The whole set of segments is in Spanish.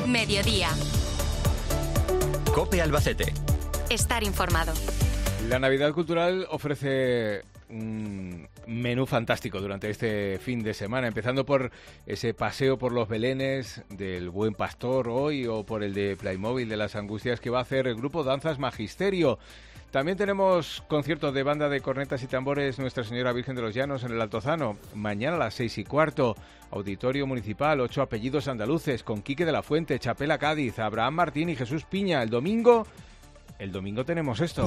Mediodía. COPE Albacete. Estar informado. La Navidad Cultural ofrece un menú fantástico durante este fin de semana, empezando por ese paseo por los belenes del Buen Pastor hoy, o por el de Playmobil de las Angustias que va a hacer el grupo Danzas Magisterio. También tenemos conciertos de banda de cornetas y tambores Nuestra Señora Virgen de los Llanos en el Altozano, mañana a las 6:15, Auditorio Municipal, 8 apellidos andaluces, con Quique de la Fuente, Chapela Cádiz, Abraham Martín y Jesús Piña. El domingo tenemos esto.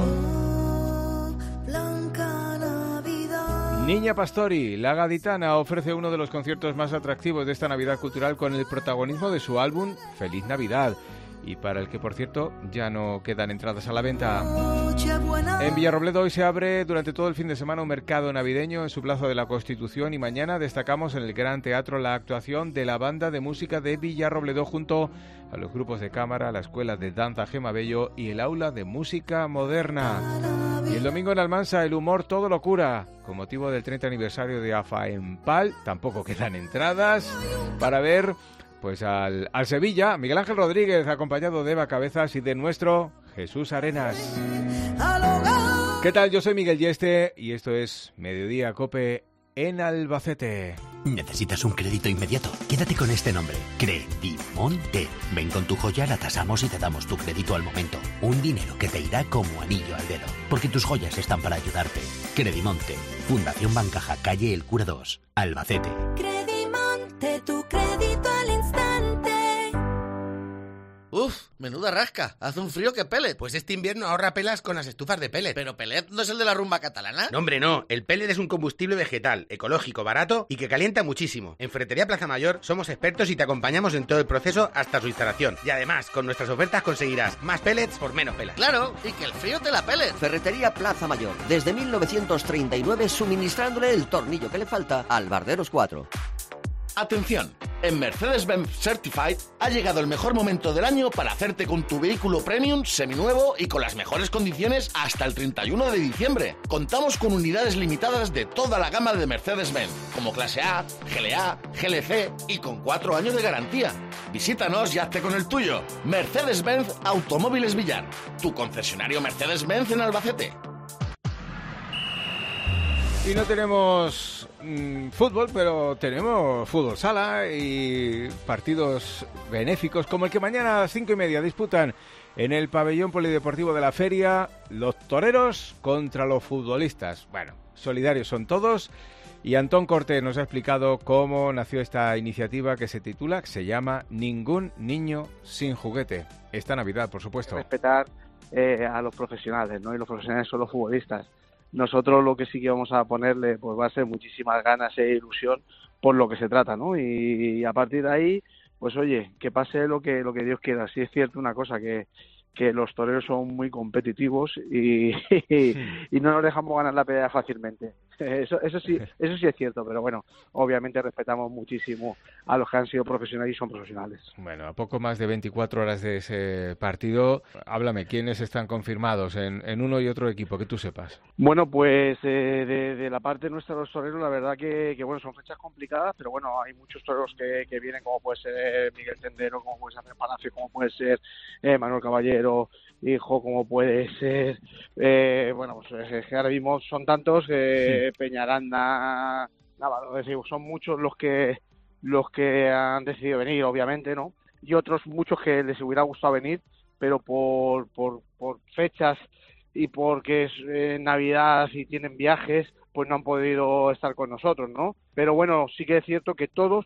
Niña Pastori, La Gaditana, ofrece uno de los conciertos más atractivos de esta Navidad Cultural con el protagonismo de su álbum Feliz Navidad, y para el que, por cierto, ya no quedan entradas a la venta. En Villarrobledo hoy se abre durante todo el fin de semana un mercado navideño en su Plaza de la Constitución, y mañana destacamos en el Gran Teatro la actuación de la Banda de Música de Villarrobledo junto a los grupos de cámara, la Escuela de Danza Gema Bello y el Aula de Música Moderna. Y el domingo en Almansa, el humor todo lo cura, con motivo del 30 aniversario de AFAEMPAL. Tampoco quedan entradas para ver pues al Sevilla, Miguel Ángel Rodríguez, acompañado de Eva Cabezas y de nuestro Jesús Arenas. ¿Qué tal? Yo soy Miguel Yeste y esto es Mediodía COPE en Albacete. ¿Necesitas un crédito inmediato? Quédate con este nombre, Credimonte. Ven con tu joya, la tasamos y te damos tu crédito al momento. Un dinero que te irá como anillo al dedo, porque tus joyas están para ayudarte. Credimonte, Fundación Bancaja, calle El Cura 2, Albacete. Credimonte, tu crédito al instante. Uf, menuda rasca. Hace un frío que pellet. Pues este invierno ahorra pelas con las estufas de pellet. ¿Pero pellet no es el de la rumba catalana? No, hombre, no. El pellet es un combustible vegetal, ecológico, barato y que calienta muchísimo. En Ferretería Plaza Mayor somos expertos y te acompañamos en todo el proceso hasta su instalación. Y además, con nuestras ofertas conseguirás más pellets por menos pelas. Claro, y que el frío te la pellet. Ferretería Plaza Mayor. Desde 1939 suministrándole el tornillo que le falta al Barderos 4. Atención, en Mercedes-Benz Certified ha llegado el mejor momento del año para hacerte con tu vehículo premium seminuevo y con las mejores condiciones hasta el 31 de diciembre. Contamos con unidades limitadas de toda la gama de Mercedes-Benz, como clase A, GLA, GLC y con 4 años de garantía. Visítanos y hazte con el tuyo. Mercedes-Benz Automóviles Villar, tu concesionario Mercedes-Benz en Albacete. Y no tenemos fútbol, pero tenemos fútbol sala y partidos benéficos, como el que mañana a las 5:30 disputan en el pabellón polideportivo de la Feria los toreros contra los futbolistas. Bueno, solidarios son todos, y Antón Cortés nos ha explicado cómo nació esta iniciativa que se llama Ningún Niño Sin Juguete. Esta Navidad, por supuesto. Respetar a los profesionales, ¿no? Y los profesionales son los futbolistas. Nosotros lo que sí que vamos a ponerle pues va a ser muchísimas ganas e ilusión por lo que se trata, ¿no? Y a partir de ahí, pues oye, que pase lo que Dios quiera. Sí es cierto una cosa, que los toreros son muy competitivos y no nos dejamos ganar la pelea fácilmente. Eso sí es cierto, pero bueno, obviamente respetamos muchísimo a los que han sido profesionales y son profesionales. Bueno, a poco más de 24 horas de ese partido, háblame, ¿quiénes están confirmados en uno y otro equipo, que tú sepas? Bueno, pues de la parte nuestra, los toreros, la verdad que bueno, son fechas complicadas, pero bueno, hay muchos toreros que vienen, como puede ser Miguel Tendero, como puede ser Palacio, como puede ser Manuel Caballero, hijo, como puede ser, bueno, pues es que ahora mismo son tantos, Peñaranda, Navarro, es decir, son muchos los que han decidido venir, obviamente, ¿no? Y otros muchos que les hubiera gustado venir, pero por fechas y porque es Navidad y tienen viajes, pues no han podido estar con nosotros, ¿no? Pero bueno, sí que es cierto que todos,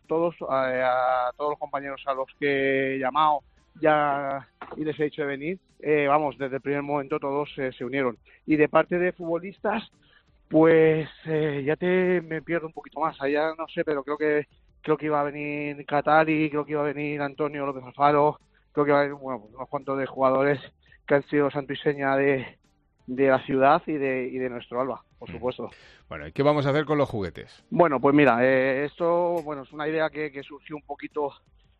a todos los compañeros a los que he llamado ya y les he dicho de venir, vamos, desde el primer momento todos se unieron. Y de parte de futbolistas, pues ya me pierdo un poquito más, allá no sé, pero creo que iba a venir Catari, creo que iba a venir Antonio López Alfaro, creo que iba a venir, bueno, unos cuantos de jugadores que han sido santo y seña de la ciudad y de nuestro Alba, por supuesto. Bueno, ¿y qué vamos a hacer con los juguetes? Bueno, pues mira, esto bueno es una idea que surgió un poquito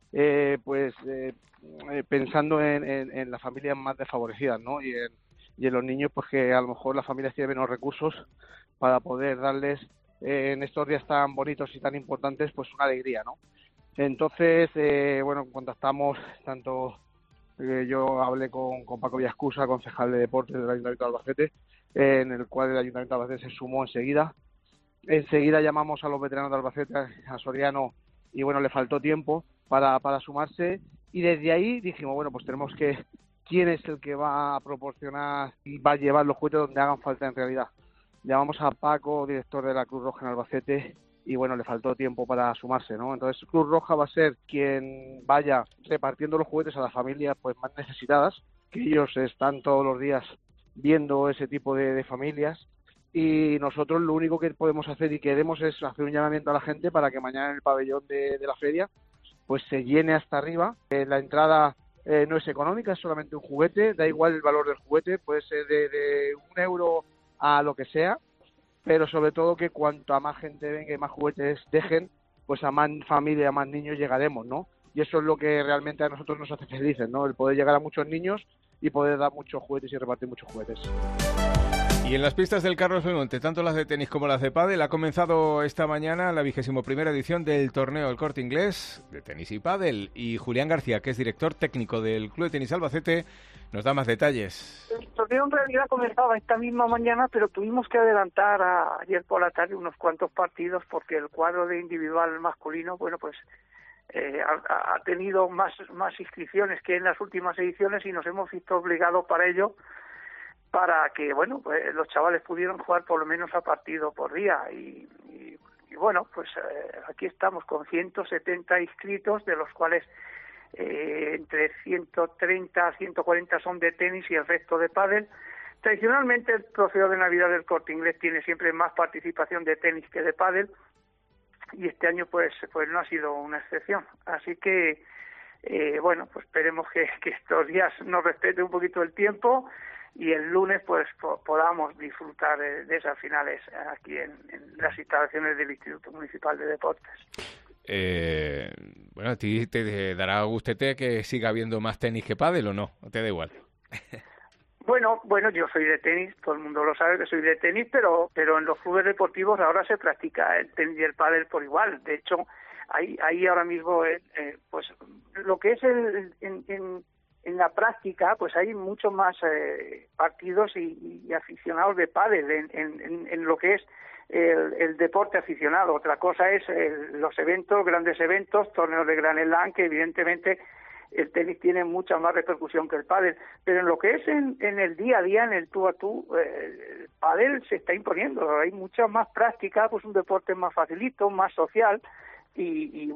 pensando en las familias más desfavorecidas, ¿no? Y en los niños, pues que a lo mejor las familias tienen menos recursos para poder darles en estos días tan bonitos y tan importantes, pues una alegría, ¿no? Entonces, contactamos tanto, yo hablé con Paco Villascusa, concejal de deportes del Ayuntamiento de Albacete, en el cual el Ayuntamiento de Albacete se sumó enseguida. Enseguida llamamos a los veteranos de Albacete, a Soriano, y le faltó tiempo para sumarse, y desde ahí dijimos, pues tenemos que, ¿quién es el que va a proporcionar y va a llevar los juguetes donde hagan falta en realidad? Llamamos a Paco, director de la Cruz Roja en Albacete, y le faltó tiempo para sumarse, ¿no? Entonces Cruz Roja va a ser quien vaya repartiendo los juguetes a las familias más necesitadas, que ellos están todos los días viendo ese tipo de familias, y nosotros lo único que podemos hacer y queremos es hacer un llamamiento a la gente para que mañana en el pabellón de la feria se llene hasta arriba. La entrada no es económica, es solamente un juguete, da igual el valor del juguete, puede ser de €1 a lo que sea, pero sobre todo que cuanto a más gente venga y más juguetes dejen, a más familia, a más niños llegaremos, ¿no? Y eso es lo que realmente a nosotros nos hace felices, ¿no? El poder llegar a muchos niños y poder dar muchos juguetes y repartir muchos juguetes. Y en las pistas del Carlos Belmonte, tanto las de tenis como las de pádel, ha comenzado esta mañana la 21ª edición del torneo El Corte Inglés de tenis y pádel. Y Julián García, que es director técnico del Club de Tenis Albacete, nos da más detalles. El torneo en realidad comenzaba esta misma mañana, pero tuvimos que adelantar ayer por la tarde unos cuantos partidos porque el cuadro de individual masculino, ha tenido más inscripciones que en las últimas ediciones y nos hemos visto obligados para ello, para que los chavales pudieran jugar por lo menos a partido por día y aquí estamos con 170 inscritos, de los cuales entre 130 a 140 son de tenis y el resto de pádel. Tradicionalmente el trofeo de Navidad del Corte Inglés tiene siempre más participación de tenis que de pádel, y este año pues no ha sido una excepción, así que esperemos que estos días nos respete un poquito el tiempo y el lunes podamos disfrutar de esas finales aquí en las instalaciones del Instituto Municipal de Deportes. A ti te dará gustete que siga habiendo más tenis que pádel, ¿o no? ¿O te da igual? Bueno, yo soy de tenis, todo el mundo lo sabe que soy de tenis, pero en los clubes deportivos ahora se practica el tenis y el pádel por igual. De hecho, hay ahora mismo, lo que es en la práctica, hay muchos más partidos y aficionados de pádel en lo que es el deporte aficionado. Otra cosa es los eventos, grandes eventos, torneos de Grand Slam, que evidentemente el tenis tiene mucha más repercusión que el pádel, pero en lo que es en el día a día, en el tú a tú, el pádel se está imponiendo. Hay mucha más práctica, un deporte más facilito, más social, y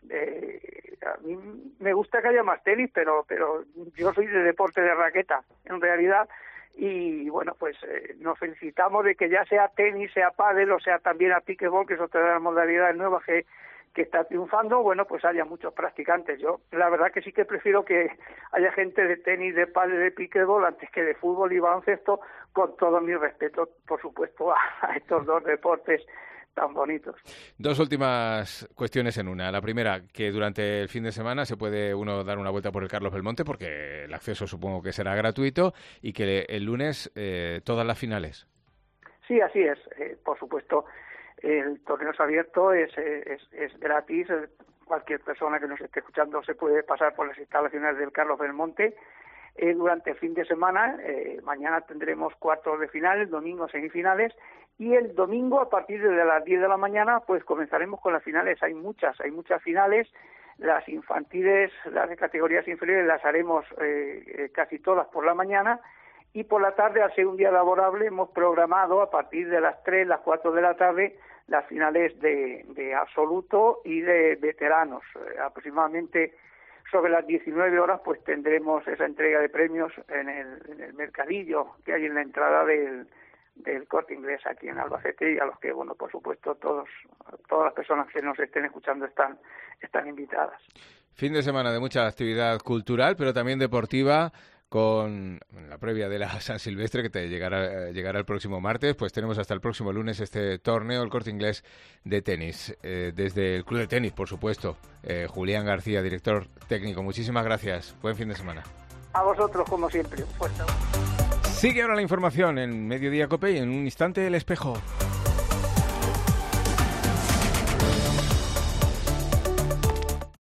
a mí me gusta que haya más tenis, pero yo soy de deporte de raqueta en realidad, y nos felicitamos de que ya sea tenis, sea pádel o sea también a pickleball, que es otra de las modalidades nuevas que está triunfando, haya muchos practicantes. Yo la verdad que sí que prefiero que haya gente de tenis, de pádel, de pickleball antes que de fútbol y baloncesto, con todo mi respeto, por supuesto, a estos dos deportes tan bonitos. Dos últimas cuestiones en una. La primera, que durante el fin de semana se puede uno dar una vuelta por el Carlos Belmonte, porque el acceso supongo que será gratuito, y que el lunes todas las finales. Sí, así es. Por supuesto, el torneo es abierto, es gratis. Cualquier persona que nos esté escuchando se puede pasar por las instalaciones del Carlos Belmonte. Durante el fin de semana, mañana tendremos cuartos de final, el domingo semifinales, y el domingo a partir de las 10 de la mañana comenzaremos con las finales. Hay muchas finales. Las infantiles, las de categorías inferiores, las haremos casi todas por la mañana, y por la tarde, al ser un día laborable, hemos programado a partir de las 3, las 4 de la tarde las finales de absoluto y de veteranos. Aproximadamente sobre las 19 horas tendremos esa entrega de premios en el mercadillo que hay en la entrada del Corte Inglés aquí en Albacete, y a los que, por supuesto, todas las personas que nos estén escuchando están invitadas. Fin de semana de mucha actividad cultural, pero también deportiva, con la previa de la San Silvestre, que te llegará el próximo martes. Tenemos hasta el próximo lunes este torneo, el Corte Inglés de tenis, desde el Club de Tenis, por supuesto. Julián García, director técnico, muchísimas gracias. Buen fin de semana. A vosotros, como siempre. Un fuerte abrazo. Sigue ahora la información en Mediodía COPE y en un instante El Espejo.